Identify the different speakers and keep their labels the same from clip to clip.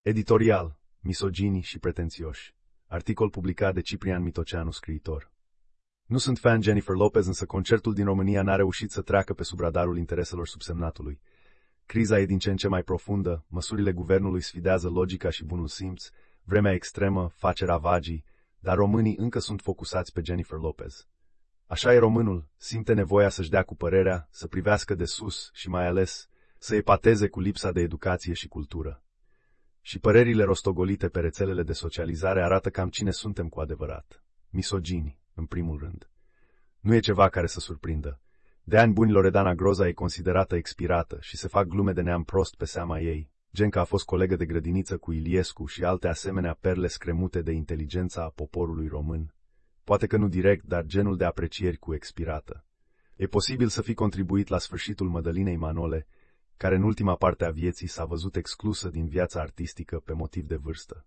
Speaker 1: Editorial, misoginii și pretențioși. Articol publicat de Ciprian Mitoceanu, scriitor. Nu sunt fan Jennifer Lopez, însă concertul din România n-a reușit să treacă pe sub radarul intereselor subsemnatului. Criza e din ce în ce mai profundă, măsurile guvernului sfidează logica și bunul simț, vremea extremă face ravagii, dar românii încă sunt focusați pe Jennifer Lopez. Așa e românul, simte nevoia să-și dea cu părerea, să privească de sus și mai ales să epateze cu lipsa de educație și cultură. Și părerile rostogolite pe rețelele de socializare arată cam cine suntem cu adevărat. Misogini, în primul rând. Nu e ceva care să surprindă. De ani buni Loredana Groza e considerată expirată și se fac glume de neam prost pe seama ei, gen că a fost colegă de grădiniță cu Iliescu și alte asemenea perle scremute de inteligența a poporului român. Poate că nu direct, dar genul de aprecieri cu expirată. E posibil să fi contribuit la sfârșitul Mădălinei Manole, care în ultima parte a vieții s-a văzut exclusă din viața artistică pe motiv de vârstă.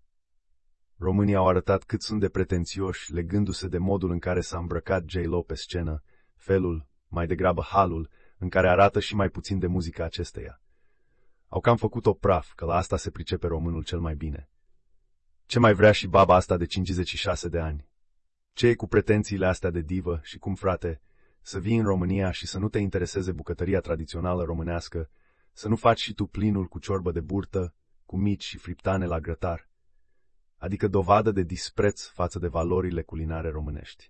Speaker 1: Românii au arătat cât sunt de pretențioși, legându-se de modul în care s-a îmbrăcat J-Lo pe scenă, felul, mai degrabă halul, în care arată și mai puțin de muzica acesteia. Au cam făcut-o praf, că la asta se pricepe românul cel mai bine. Ce mai vrea și baba asta de 56 de ani? Ce e cu pretențiile astea de divă și cum, frate, să vii în România și să nu te intereseze bucătăria tradițională românească, să nu faci și tu plinul cu ciorbă de burtă, cu mici și friptane la grătar? Adică dovadă de dispreț față de valorile culinare românești.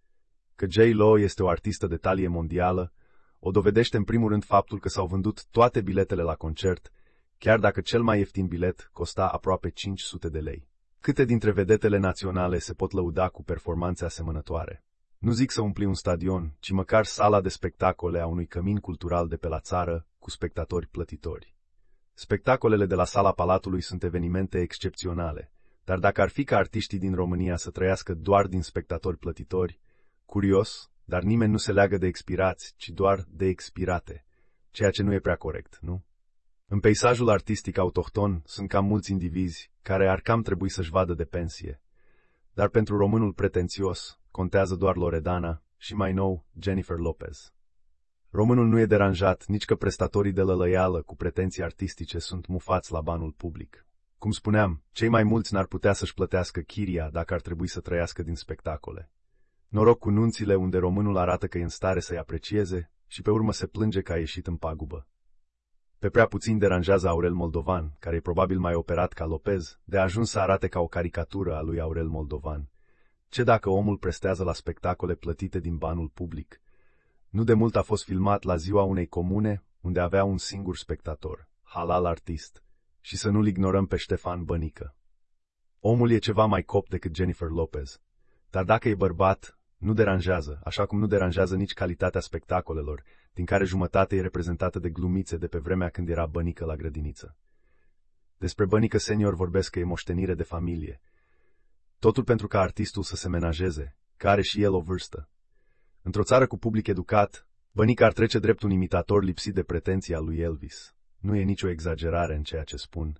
Speaker 1: Că J-Lo este o artistă de talie mondială, o dovedește în primul rând faptul că s-au vândut toate biletele la concert, chiar dacă cel mai ieftin bilet costa aproape 500 de lei. Câte dintre vedetele naționale se pot lăuda cu performanțe asemănătoare? Nu zic să umpli un stadion, ci măcar sala de spectacole a unui cămin cultural de pe la țară, cu spectatori plătitori. Spectacolele de la Sala Palatului sunt evenimente excepționale, dar dacă ar fi ca artiștii din România să trăiască doar din spectatori plătitori, curios, dar nimeni nu se leagă de expirați, ci doar de expirate, ceea ce nu e prea corect, nu? În peisajul artistic autohton sunt cam mulți indivizi care ar cam trebui să-și vadă de pensie, dar pentru românul pretențios contează doar Loredana și, mai nou, Jennifer Lopez. Românul nu e deranjat nici că prestatorii de lălăială cu pretenții artistice sunt mufați la banul public. Cum spuneam, cei mai mulți n-ar putea să-și plătească chiria dacă ar trebui să trăiască din spectacole. Noroc cu nunțile unde românul arată că e în stare să-i aprecieze și pe urmă se plânge că a ieșit în pagubă. Pe prea puțin deranjează Aurel Moldovan, care e probabil mai operat ca Lopez, de a ajuns să arate ca o caricatură a lui Aurel Moldovan. Ce dacă omul prestează la spectacole plătite din banul public? Nu de mult a fost filmat la ziua unei comune unde avea un singur spectator, halal artist, și să nu-l ignorăm pe Ștefan Bănică. Omul e ceva mai cop decât Jennifer Lopez, dar dacă e bărbat, nu deranjează, așa cum nu deranjează nici calitatea spectacolelor, din care jumătate e reprezentată de glumițe de pe vremea când era Bănică la grădiniță. Despre Bănică senior vorbesc că e moștenire de familie. Totul pentru ca artistul să se menajeze, că are și el o vârstă. Într-o țară cu public educat, Bănică ar trece drept un imitator lipsit de pretenții al lui Elvis. Nu e nicio exagerare în ceea ce spun.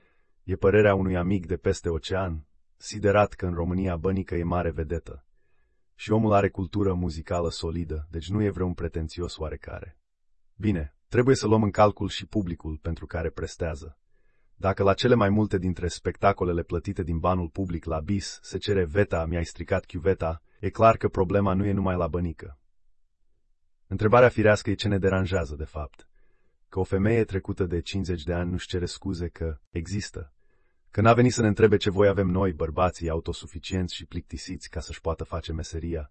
Speaker 1: E părerea unui amic de peste ocean, siderat că în România Bănică e mare vedetă. Și omul are cultură muzicală solidă, deci nu e vreun pretențios oarecare. Bine, trebuie să luăm în calcul și publicul pentru care prestează. Dacă la cele mai multe dintre spectacolele plătite din banul public la bis se cere veta, mi-ai stricat chiuveta, e clar că problema nu e numai la Bănică. Întrebarea firească e ce ne deranjează, de fapt. Că o femeie trecută de 50 de ani nu-și cere scuze că există. Că n-a venit să ne întrebe ce voi avem noi, bărbații autosuficienți și plictisiți, ca să-și poată face meseria.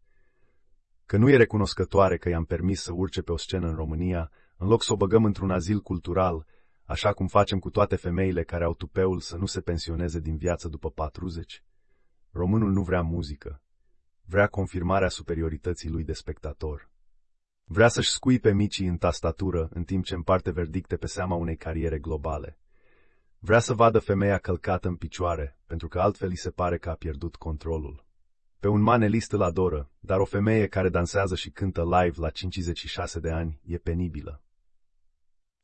Speaker 1: Că nu e recunoscătoare că i-am permis să urce pe o scenă în România, în loc să o băgăm într-un azil cultural, așa cum facem cu toate femeile care au tupeul să nu se pensioneze din viață după 40. Românul nu vrea muzică. Vrea confirmarea superiorității lui de spectator. Vrea să-și scuipe micii în tastatură, în timp ce împarte verdicte pe seama unei cariere globale. Vrea să vadă femeia călcată în picioare, pentru că altfel îi se pare că a pierdut controlul. Pe un manelist îl adoră, dar o femeie care dansează și cântă live la 56 de ani e penibilă.